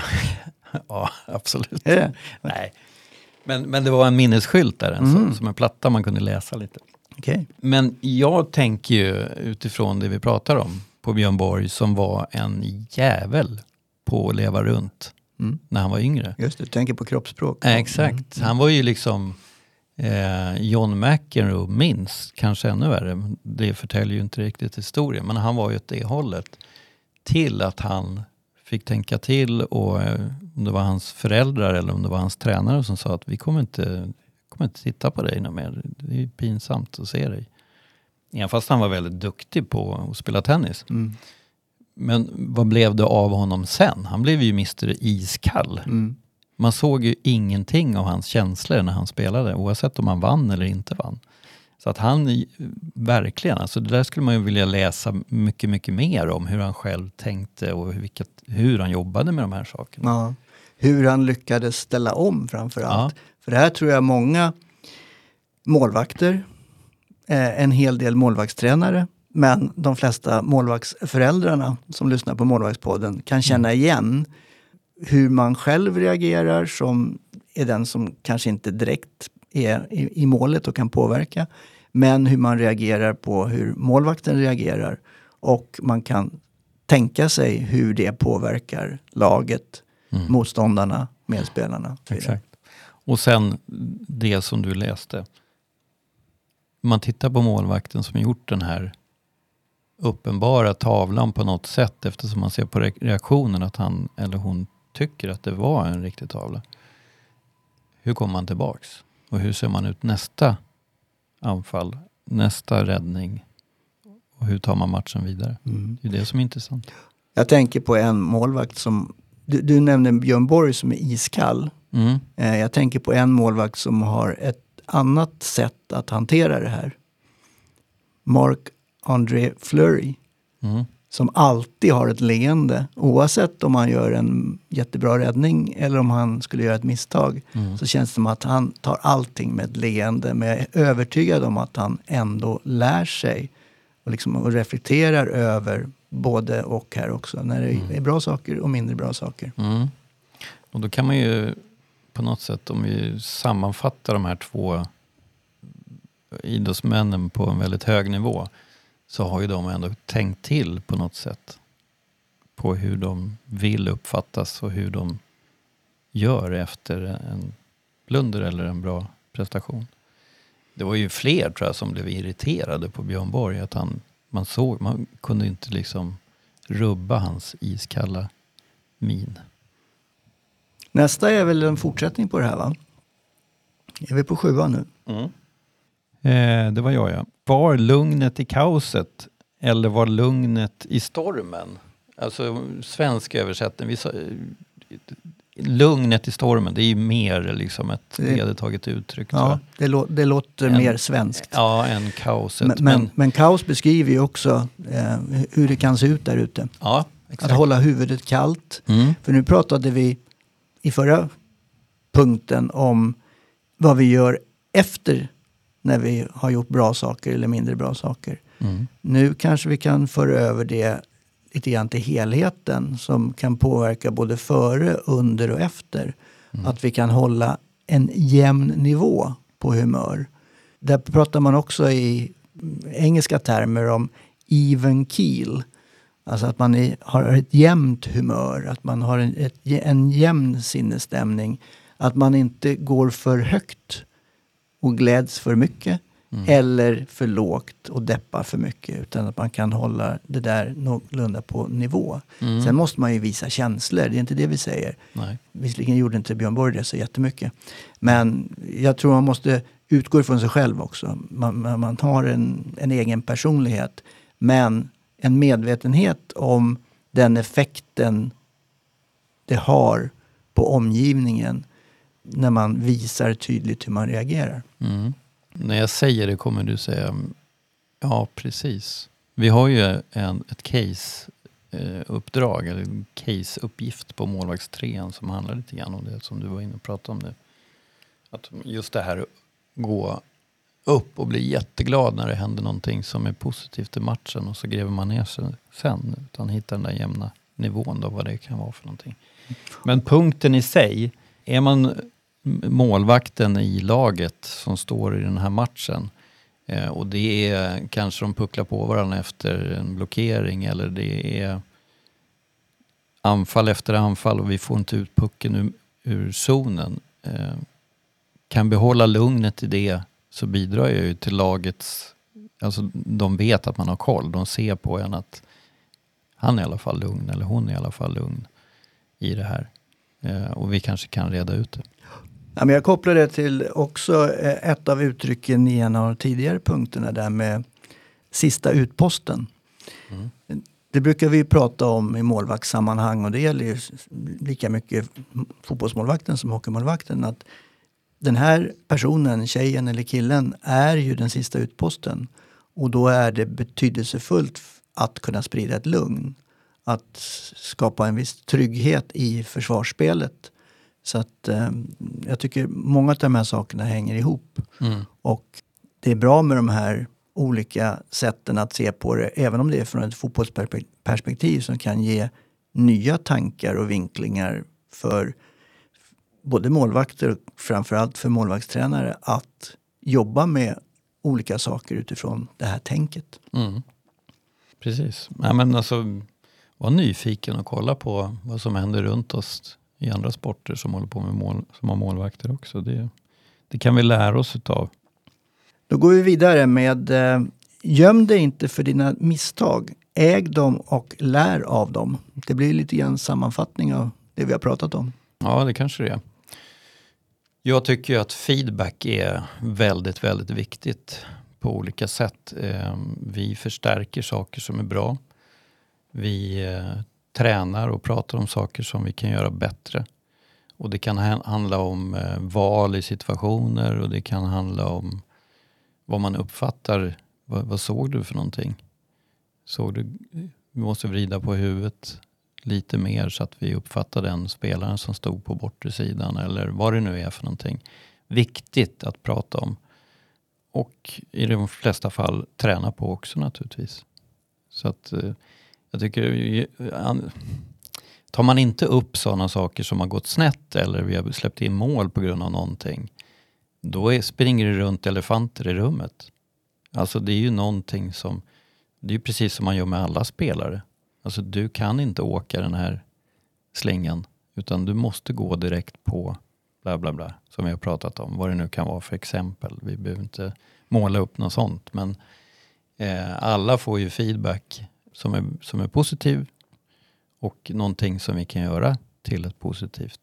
Ja, absolut. Är det? Nej. Men, men det var en minnesskylt där, mm. som, som en platta man kunde läsa lite. Okay. Men jag tänker ju utifrån det vi pratar om på Björn Borg, som var en jävel på att leva runt mm. när han var yngre. Just det, du tänker på kroppsspråk. Äh, exakt. Mm. Han var ju liksom eh, John McEnroe minst, kanske ännu värre. Det förtäljer ju inte riktigt historien, men han var ju åt det hållet. Till att han fick tänka till, och eh, om det var hans föräldrar eller om det var hans tränare som sa att vi kommer inte, kommer inte titta på dig mer. Det är pinsamt att se dig. Även fast han var väldigt duktig på att spela tennis. Mm. Men vad blev det av honom sen? Han blev ju mister Iskall. Mm. Man såg ju ingenting av hans känslor när han spelade, oavsett om han vann eller inte vann. Så att han verkligen, alltså det där skulle man ju vilja läsa mycket, mycket mer om, hur han själv tänkte och vilket, hur han jobbade med de här sakerna. Ja. Hur han lyckades ställa om framför allt. Ja. För det här tror jag många målvakter, eh, en hel del målvaktstränare, men de flesta målvaktsföräldrarna som lyssnar på Målvaktspodden kan känna igen hur man själv reagerar, som är den som kanske inte direkt är i, i målet och kan påverka. Men hur man reagerar på hur målvakten reagerar. Och man kan tänka sig hur det påverkar laget, mm. motståndarna, medspelarna. Exakt. Och sen det som du läste. Man tittar på målvakten som gjort den här uppenbara tavlan på något sätt, eftersom man ser på reaktionen att han eller hon tycker att det var en riktig tavla. Hur kommer man tillbaks? Och hur ser man ut nästa anfall, nästa räddning? Och hur tar man matchen vidare? Mm. Det är det som är intressant. Jag tänker på en målvakt som, du, du nämnde Björn Borg som är iskall. Mm. Eh, jag tänker på en målvakt som har ett annat sätt att hantera det här. Marc-André Fleury. Mm. Som alltid har ett leende. Oavsett om han gör en jättebra räddning eller om han skulle göra ett misstag. Mm. Så känns det som att han tar allting med ett leende. Men jag är övertygad om att han ändå lär sig. Och, liksom, och reflekterar över både och här också. När det mm. är bra saker och mindre bra saker. Mm. Och då kan man ju på något sätt, om vi sammanfattar de här två idrottsmännen på en väldigt hög nivå, så har ju de ändå tänkt till på något sätt på hur de vill uppfattas och hur de gör efter en blunder eller en bra prestation. Det var ju fler, tror jag, som blev irriterade på Björn Borg, att han, man såg, man kunde inte liksom rubba hans iskalla min. Nästa är väl en fortsättning på det här, va? Är vi på sjuan nu? Mm. Eh, det var jag, ja. Var lugnet i kaoset eller var lugnet i stormen? Alltså svensk översättning. Vi sa, lugnet i stormen, det är ju mer liksom ett vedertaget uttryck. Ja, det, lå- det låter en, mer svenskt. Ja, än kaoset. Men, men, men, men kaos beskriver ju också eh, hur det kan se ut där ute. Ja, exakt. Att hålla huvudet kallt. Mm. För nu pratade vi i förra punkten om vad vi gör efter när vi har gjort bra saker eller mindre bra saker. Mm. Nu kanske vi kan föra över det lite grann till helheten som kan påverka både före, under och efter. Mm. Att vi kan hålla en jämn nivå på humör. Där pratar man också i engelska termer om even keel. Alltså att man är, har ett jämnt humör, att man har en, ett, en jämn sinnesstämning. Att man inte går för högt och gläds för mycket. Mm. Eller för lågt och deppar för mycket. Utan att man kan hålla det där någorlunda på nivå. Mm. Sen måste man ju visa känslor. Det är inte det vi säger. Nej. Visserligen gjorde inte Björn Borg det så jättemycket. Men jag tror man måste utgå ifrån sig själv också. Man, man, man har en, en egen personlighet. Men en medvetenhet om den effekten det har på omgivningen. När man visar tydligt hur man reagerar. Mm. När jag säger det kommer du säga ja, precis. Vi har ju en, ett case-uppdrag eller en case-uppgift på målvaktstrean som handlar lite grann om det som du var inne och pratade om det. Att just det här gå upp och bli jätteglad när det händer någonting som är positivt i matchen och så gräver man ner sig sen utan hittar den där jämna nivån då vad det kan vara för någonting. Men punkten i sig, är man målvakten i laget som står i den här matchen eh, och det är kanske de pucklar på varandra efter en blockering eller det är anfall efter anfall och vi får inte ut pucken ur, ur zonen. Eh, kan behålla lugnet i det, så bidrar jag ju till lagets... Alltså de vet att man har koll. De ser på en att han är i alla fall lugn, eller hon är i alla fall lugn i det här. Eh, och vi kanske kan reda ut det. Ja, men jag kopplar det till också ett av uttrycken i en av de tidigare punkterna där med sista utposten. Mm. Det brukar vi prata om i målvaktssammanhang, och det gäller ju lika mycket fotbollsmålvakten som hockeymålvakten, att den här personen, tjejen eller killen, är ju den sista utposten. Och då är det betydelsefullt att kunna sprida ett lugn. Att skapa en viss trygghet i försvarsspelet. Så att eh, jag tycker många av de här sakerna hänger ihop. Mm. Och det är bra med de här olika sätten att se på det. Även om det är från ett fotbollsperspektiv som kan ge nya tankar och vinklingar för både målvakter och framförallt för målvaktstränare att jobba med olika saker utifrån det här tänket. Mm. Precis. Ja, men alltså, var nyfiken och kolla på vad som händer runt oss i andra sporter som håller på med mål, som har målvakter också. Det, det kan vi lära oss utav. Då går vi vidare med eh, göm dig inte för dina misstag. Äg dem och lär av dem. Det blir lite grann sammanfattning av det vi har pratat om. Ja, det kanske det är. Jag tycker ju att feedback är väldigt, väldigt viktigt på olika sätt. Vi förstärker saker som är bra. Vi tränar och pratar om saker som vi kan göra bättre. Och det kan handla om val i situationer, och det kan handla om vad man uppfattar. Vad, vad såg du för någonting? Såg du, vi måste vrida på huvudet lite mer så att vi uppfattar den spelaren som stod på bortre sidan, eller vad det nu är för någonting. Viktigt att prata om. Och i de flesta fall träna på också naturligtvis. Så att eh, jag tycker, tar man inte upp sådana saker som har gått snett eller vi har släppt in mål på grund av någonting, då är, springer det runt elefanter i rummet. Alltså det är ju någonting som, det är ju precis som man gör med alla spelare. Alltså du kan inte åka den här slingan, utan du måste gå direkt på bla bla bla, som vi har pratat om. Vad det nu kan vara för exempel. Vi behöver inte måla upp något sånt, men eh, alla får ju feedback som är, som är positiv och någonting som vi kan göra till ett positivt.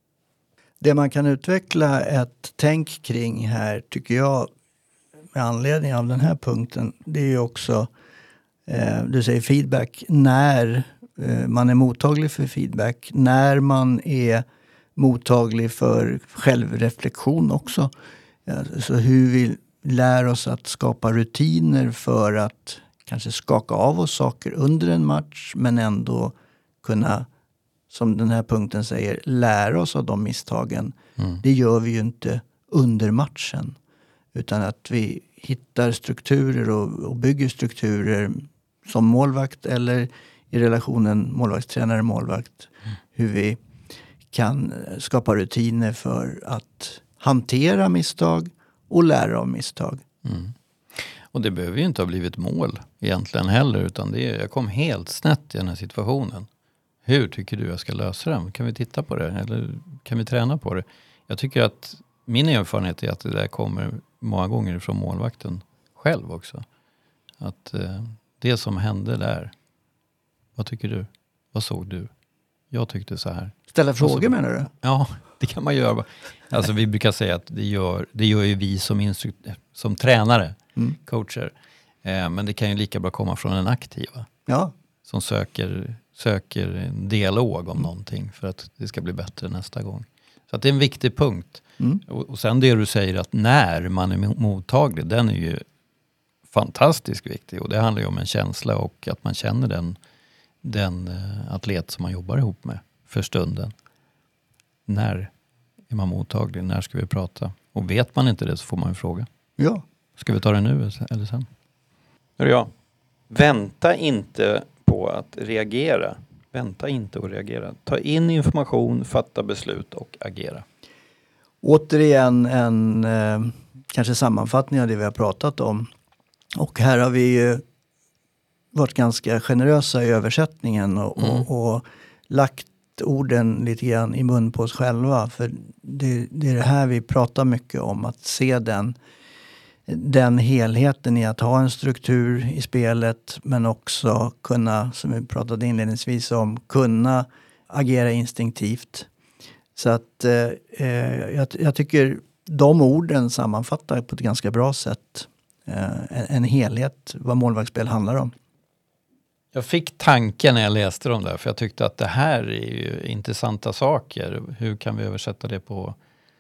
Det man kan utveckla ett tänk kring här, tycker jag, med anledning av den här punkten, det är ju också eh, du säger feedback, när eh, man är mottaglig för feedback, när man är mottaglig för självreflektion också. Så hur vi lär oss att skapa rutiner för att kanske skaka av oss saker under en match, men ändå kunna, som den här punkten säger, lära oss av de misstagen. Mm. Det gör vi ju inte under matchen, utan att vi hittar strukturer och, och bygger strukturer som målvakt eller i relationen målvaktstränare-målvakt. Mm. Hur vi kan skapa rutiner för att hantera misstag och lära av misstag. Mm. Och det behöver ju inte ha blivit mål egentligen heller, utan det är, jag kom helt snett i den här situationen. Hur tycker du jag ska lösa den? Kan vi titta på det? Eller kan vi träna på det? Jag tycker att min erfarenhet är att det där kommer många gånger från målvakten själv också. Att eh, det som hände där, vad tycker du? Vad såg du? Jag tyckte så här. Ställa frågor så, menar du? Ja, det kan man göra. Alltså vi brukar säga att det gör, det gör ju vi som, instrukt, som tränare, mm. coacher. Eh, men det kan ju lika bra komma från en aktiva. Ja. Som söker, söker en dialog om mm. någonting för att det ska bli bättre nästa gång. Så att det är en viktig punkt. Mm. Och, och sen det du säger att när man är mottaglig, den är ju fantastiskt viktig. Och det handlar ju om en känsla och att man känner den, den uh, atlet som man jobbar ihop med för stunden. När är man mottaglig? När ska vi prata? Och vet man inte det så får man ju fråga. Ja. Ska vi ta det nu eller sen? Ja. Vänta inte på att reagera. Vänta inte att reagera. Ta in information, fatta beslut och agera. Återigen en eh, kanske sammanfattning av det vi har pratat om. Och här har vi ju varit ganska generösa i översättningen och, mm. och, och lagt orden lite grann i mun på oss själva. För det, det är det här vi pratar mycket om, att se den, den helheten i att ha en struktur i spelet, men också kunna, som vi pratade inledningsvis om, kunna agera instinktivt. Så att eh, jag, jag tycker de orden sammanfattar på ett ganska bra sätt eh, en, en helhet, vad målvaktsspel handlar om. Jag fick tanken när jag läste dem där, för jag tyckte att det här är ju intressanta saker. Hur kan vi översätta det på,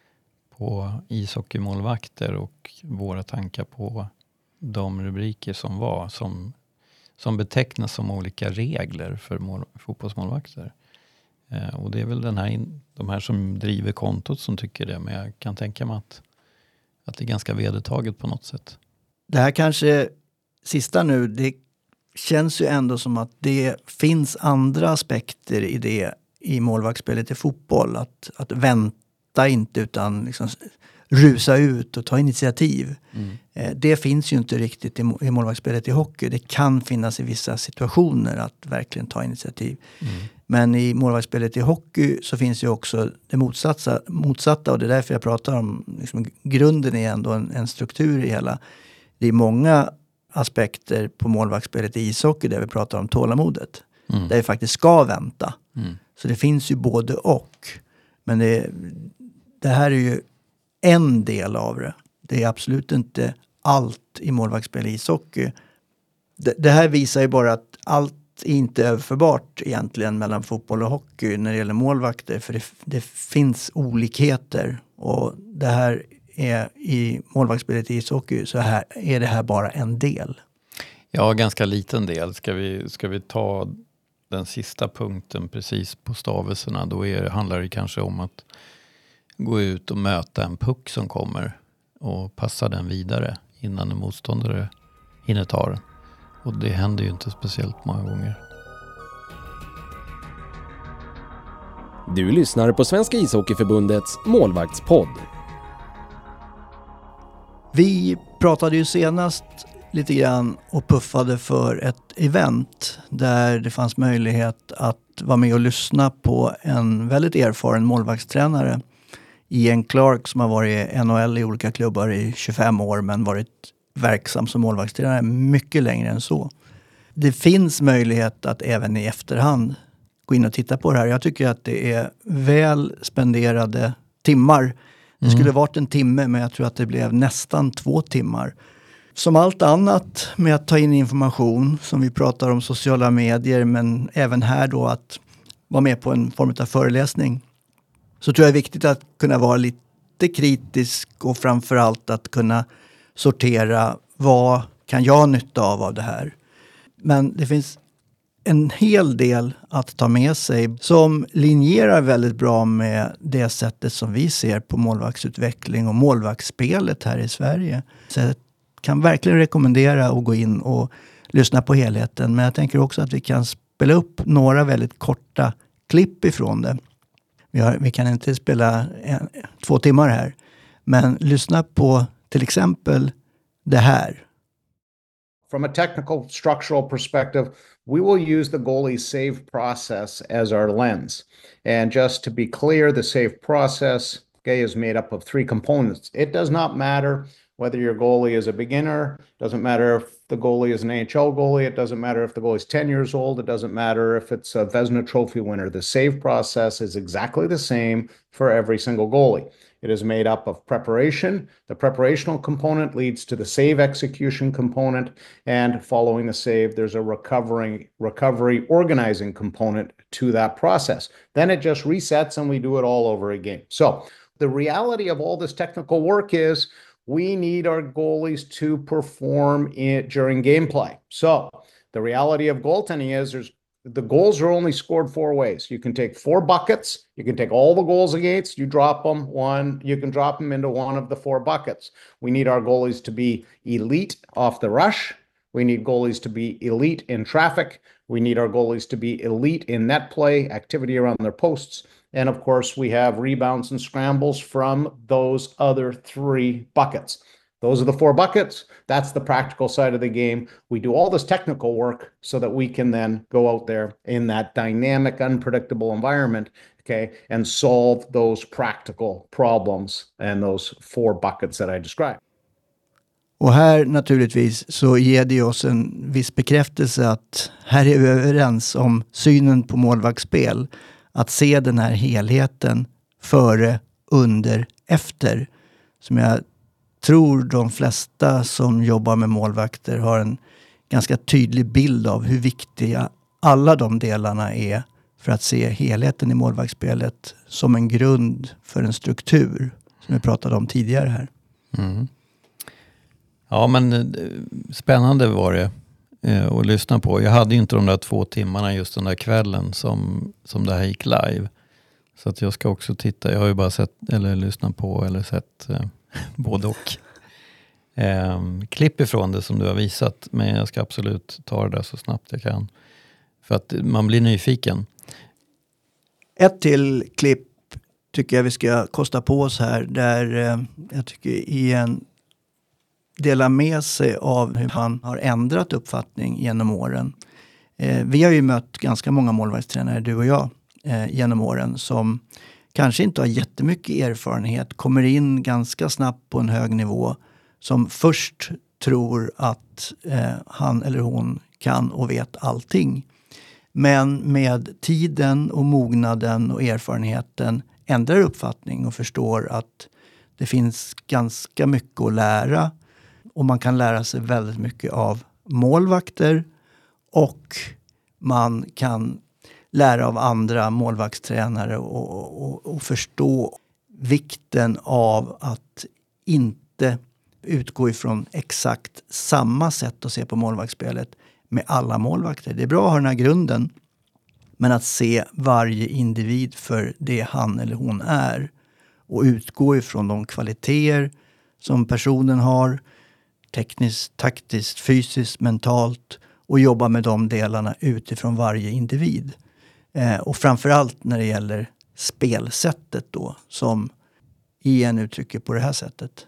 på ishockeymålvakter och våra tankar på de rubriker som var, som, som betecknas som olika regler för mål, fotbollsmålvakter. Eh, och det är väl den här, de här som driver kontot som tycker det, men jag kan tänka mig att, att det är ganska vedertaget på något sätt. Det här kanske sista nu, det känns ju ändå som att det finns andra aspekter i det i målvaktsspelet i fotboll. Att, att vänta inte utan liksom rusa ut och ta initiativ. Mm. Eh, det finns ju inte riktigt i, i målvaktsspelet i hockey. Det kan finnas i vissa situationer att verkligen ta initiativ. Mm. Men i målvaktsspelet i hockey så finns ju också det motsatta, motsatta och det är därför jag pratar om liksom, grunden är ändå en, en struktur i hela. Det är många aspekter på målvaktsspelet i ishockey där vi pratar om tålamodet. Mm. Där vi faktiskt ska vänta. Mm. Så det finns ju både och. Men det, det här är ju en del av det. Det är absolut inte allt i målvaktsspel i ishockey. Det, det här visar ju bara att allt är inte överförbart egentligen mellan fotboll och hockey när det gäller målvakter. För det, det finns olikheter. Och det här är i målvaktsspelet i ishockey så här, är det här bara en del. Ja, ganska liten del. Ska vi, ska vi ta den sista punkten precis på stavelserna, då är, handlar det kanske om att gå ut och möta en puck som kommer och passa den vidare innan en motståndare hinner ta den. Och det händer ju inte speciellt många gånger. Du lyssnar på Svenska ishockeyförbundets målvaktspodd. Vi pratade ju senast lite grann och puffade för ett event där det fanns möjlighet att vara med och lyssna på en väldigt erfaren målvaktstränare, Ian Clark, som har varit i N H L i olika klubbar i tjugofem år men varit verksam som målvaktstränare mycket längre än så. Det finns möjlighet att även i efterhand gå in och titta på det här. Jag tycker att det är väl spenderade timmar. Det skulle varit en timme, men jag tror att det blev nästan två timmar. Som allt annat med att ta in information, som vi pratar om sociala medier, men även här då att vara med på en form av föreläsning, så tror jag det är viktigt att kunna vara lite kritisk och framförallt att kunna sortera vad kan jag ha nytta av av det här. Men det finns en hel del att ta med sig som linjerar väldigt bra med det sättet som vi ser på målvaktsutveckling och målvaktsspelet här i Sverige. Så jag kan verkligen rekommendera att gå in och lyssna på helheten. Men jag tänker också att vi kan spela upp några väldigt korta klipp ifrån det. Vi, har, vi kan inte spela en, två timmar här. Men lyssna på till exempel det här. From a technical structural perspective, we will use the goalie save process as our lens. And just to be clear, the save process, okay, is made up of three components. It does not matter whether your goalie is a beginner, doesn't matter if the goalie is an N H L goalie, it doesn't matter if the goalie is ten years old, it doesn't matter if it's a Vezina Trophy winner. The save process is exactly the same for every single goalie. It is made up of preparation. The preparational component leads to the save execution component, and following the save, there's a recovering, recovery organizing component to that process. Then it just resets and we do it all over again. So the reality of all this technical work is we need our goalies to perform it during gameplay. So the reality of goaltending is there's the goals are only scored four ways. You can take four buckets. You can take all the goals against. You drop them one. You can drop them into one of the four buckets. We need our goalies to be elite off the rush. We need goalies to be elite in traffic. We need our goalies to be elite in net play, activity around their posts. And of course, we have rebounds and scrambles from those other three buckets. Those are the four buckets. That's the practical side of the game. We do all this technical work so that we can then go out there in that dynamic, unpredictable environment, okay, and solve those practical problems and those four buckets that I described. Och här naturligtvis så ger det oss en viss bekräftelse att här är vi överens om synen på målvaktsspel. Att se den här helheten före, under, efter. Som jag tror de flesta som jobbar med målvakter har en ganska tydlig bild av hur viktiga alla de delarna är för att se helheten i målvaktsspelet som en grund för en struktur som vi pratade om tidigare här. Mm. Ja, men spännande var det eh, att lyssna på. Jag hade ju inte de där två timmarna just den där kvällen som, som det här gick live. Så att jag ska också titta. Jag har ju bara sett eller lyssnat på eller sett eh, både och. Eh, klipp ifrån det som du har visat. Men jag ska absolut ta det där så snabbt jag kan. För att man blir nyfiken. Ett till klipp tycker jag vi ska kosta på oss här. Där eh, jag tycker Ian delar med sig av hur han har ändrat uppfattning genom åren. Eh, vi har ju mött ganska många målvaktstränare, du och jag, eh, genom åren som kanske inte har jättemycket erfarenhet, kommer in ganska snabbt på en hög nivå, som först tror att eh, han eller hon kan och vet allting. Men med tiden och mognaden och erfarenheten ändrar uppfattning och förstår att det finns ganska mycket att lära. Och man kan lära sig väldigt mycket av målvakter och man kan lära av andra målvaktstränare och, och, och förstå vikten av att inte utgå ifrån exakt samma sätt att se på målvaktsspelet med alla målvakter. Det är bra att ha den här grunden, men att se varje individ för det han eller hon är och utgå ifrån de kvaliteter som personen har, tekniskt, taktiskt, fysiskt, mentalt, och jobba med de delarna utifrån varje individ. Eh, och framförallt när det gäller spelsättet då, som Ian uttrycker på det här sättet.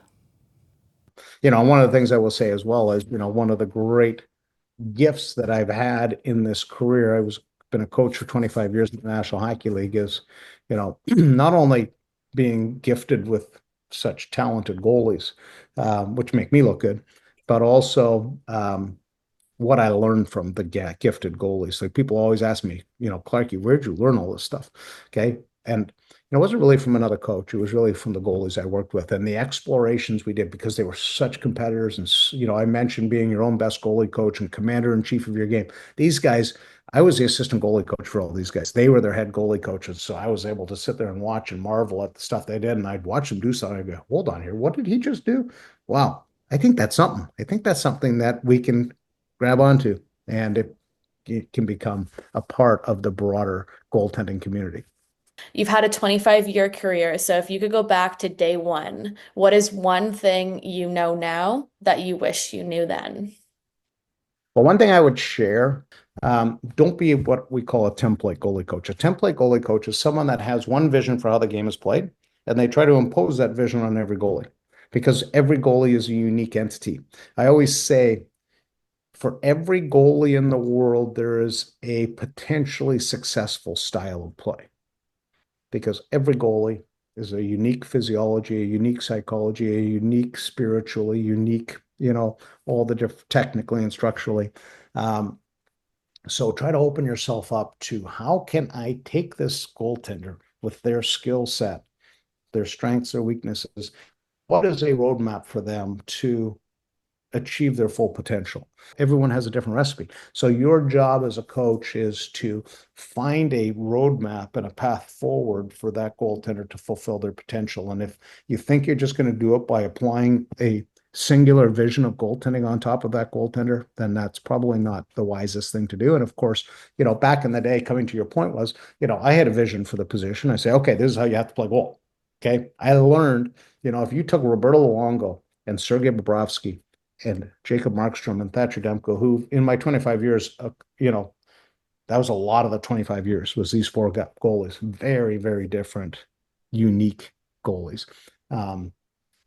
You know, one of the things I will say as well is, you know, one of the great gifts that I've had in this career, I was been a coach for twenty-five years in the National Hockey League, is, you know, not only being gifted with such talented goalies, um, which make me look good, but also um, what I learned from the gifted goalies. Like, people always ask me, you know, Clarky, where'd you learn all this stuff? Okay. And it wasn't really from another coach. It was really from the goalies I worked with and the explorations we did, because they were such competitors. And, you know, I mentioned being your own best goalie coach and commander in chief of your game. These guys, I was the assistant goalie coach for all these guys. They were their head goalie coaches. So I was able to sit there and watch and marvel at the stuff they did. And I'd watch them do something. I'd go, hold on here. What did he just do? Wow. I think that's something. I think that's something that we can grab onto, and it, it can become a part of the broader goaltending community. You've had a twenty-five year career. So if you could go back to day one, what is one thing you know now that you wish you knew then? Well, one thing I would share, um, don't be what we call a template goalie coach. A template goalie coach is someone that has one vision for how the game is played, and they try to impose that vision on every goalie, because every goalie is a unique entity. I always say, for every goalie in the world, there is a potentially successful style of play, because every goalie is a unique physiology, a unique psychology, a unique spiritually, unique, you know, all the different technically and structurally. Um, so try to open yourself up to, how can I take this goaltender with their skill set, their strengths, their weaknesses? What is a roadmap for them to achieve their full potential? Everyone has a different recipe. So your job as a coach is to find a roadmap and a path forward for that goaltender to fulfill their potential. And if you think you're just going to do it by applying a singular vision of goaltending on top of that goaltender, then that's probably not the wisest thing to do. And of course, you know, back in the day, coming to your point was, you know, I had a vision for the position. I say, okay, this is how you have to play goal. Okay. I learned, you know, if you took Roberto Luongo and Sergei Bobrovsky and Jacob Markstrom and Thatcher Demko, who in my twenty-five years, uh, you know, that was a lot of the twenty-five years, was these four goalies, very, very different, unique goalies. Um,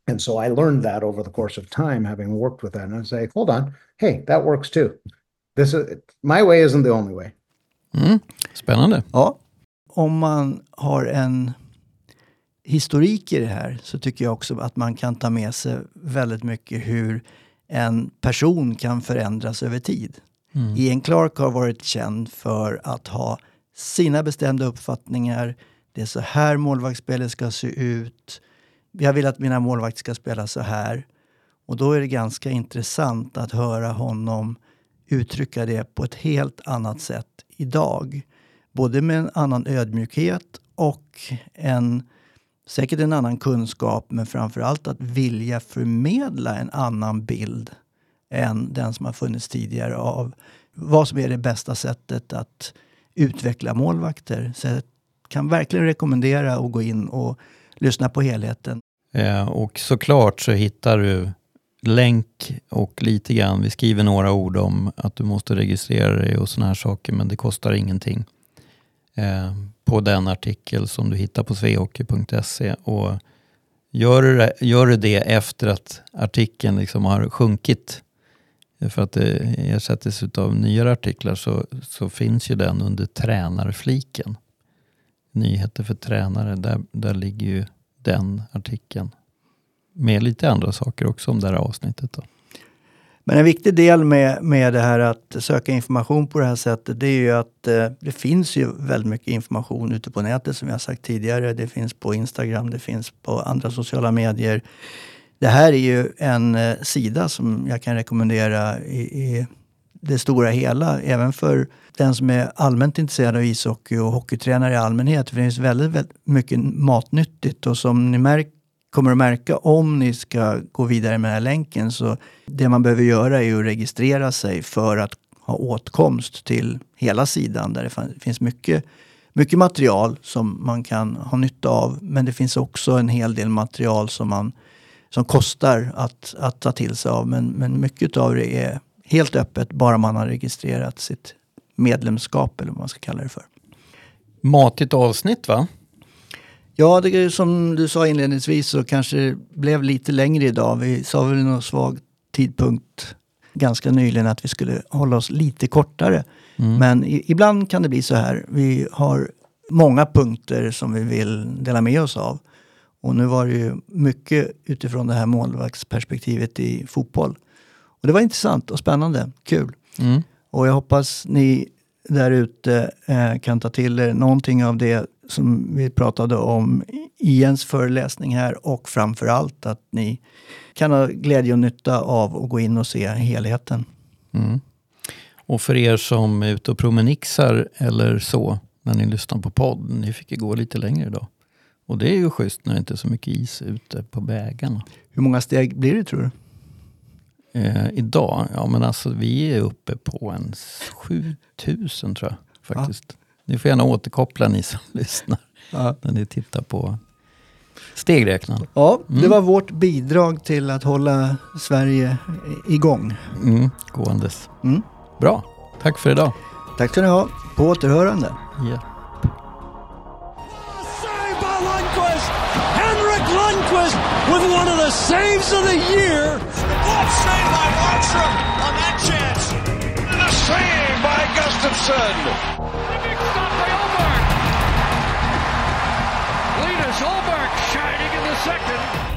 And so I learned that over the course of time, having worked with that. And I say, hold on, hey, that works too. This is, my way isn't the only way. Mm, spännande. Ja, om man har en historik i det här så tycker jag också att man kan ta med sig väldigt mycket hur en person kan förändras över tid. Mm. Ian Clark har varit känd för att ha sina bestämda uppfattningar. Det är så här målvaktsspelet ska se ut. Jag vill att mina målvakter ska spela så här. Och då är det ganska intressant att höra honom uttrycka det på ett helt annat sätt idag. Både med en annan ödmjukhet och en, säkert en annan kunskap, men framförallt att vilja förmedla en annan bild än den som har funnits tidigare av vad som är det bästa sättet att utveckla målvakter. Så jag kan verkligen rekommendera att gå in och lyssna på helheten. Eh, och såklart så hittar du länk och lite grann, vi skriver några ord om att du måste registrera dig och såna här saker, men det kostar ingenting. Eh, på den artikel som du hittar på svehockey punkt se, och gör du det, gör du det efter att artikeln liksom har sjunkit, för att det ersätts av nyare artiklar, så, så finns ju den under tränarfliken. Nyheter för tränare, där, där ligger ju den artikeln. Med lite andra saker också om det här avsnittet då. Men en viktig del med, med det här att söka information på det här sättet, det är ju att eh, det finns ju väldigt mycket information ute på nätet som jag sagt tidigare. Det finns på Instagram, det finns på andra sociala medier. Det här är ju en eh, sida som jag kan rekommendera i, i det stora hela, även för den som är allmänt intresserad av ishockey och hockeytränare i allmänhet. För det finns väldigt, väldigt mycket matnyttigt, och som ni märker kommer att märka om ni ska gå vidare med den här länken, så det man behöver göra är att registrera sig för att ha åtkomst till hela sidan där det finns mycket, mycket material som man kan ha nytta av, men det finns också en hel del material som, man, som kostar att, att ta till sig av, men, men mycket av det är helt öppet bara man har registrerat sitt medlemskap eller vad man ska kalla det för. Matigt avsnitt, va? Ja, det är som du sa inledningsvis, så kanske det blev lite längre idag. Vi sa väl någon svag tidpunkt ganska nyligen att vi skulle hålla oss lite kortare. Mm. Men i, ibland kan det bli så här. Vi har många punkter som vi vill dela med oss av. Och nu var det ju mycket utifrån det här målvaktsperspektivet i fotboll. Och det var intressant och spännande. Kul. Mm. Och jag hoppas ni där ute eh, kan ta till er någonting av det som vi pratade om i Jens föreläsning här, och framförallt att ni kan ha glädje och nytta av att gå in och se helheten. Mm. Och för er som är ute och promenixar eller så när ni lyssnar på podd, ni fick ju gå lite längre idag. Och det är ju schysst när det inte är så mycket is ute på vägarna. Hur många steg blir det, tror du? Eh, idag? Ja, men alltså vi är uppe på en sjutusen tror jag faktiskt. Ja. Ni får gärna återkoppla ni som lyssnar, ja, när ni tittar på stegräknaren. Ja, det mm. var vårt bidrag till att hålla Sverige igång. Mm, gåendes. Mm. Bra, tack för idag. Tack ska ni ha, på återhörande. Ja. Save by Lundqvist! Henrik Lundqvist with one of the saves of the year! What save by Markstrom on that chance! And a save by Gustafsson! Linus Ullmark shining in the second.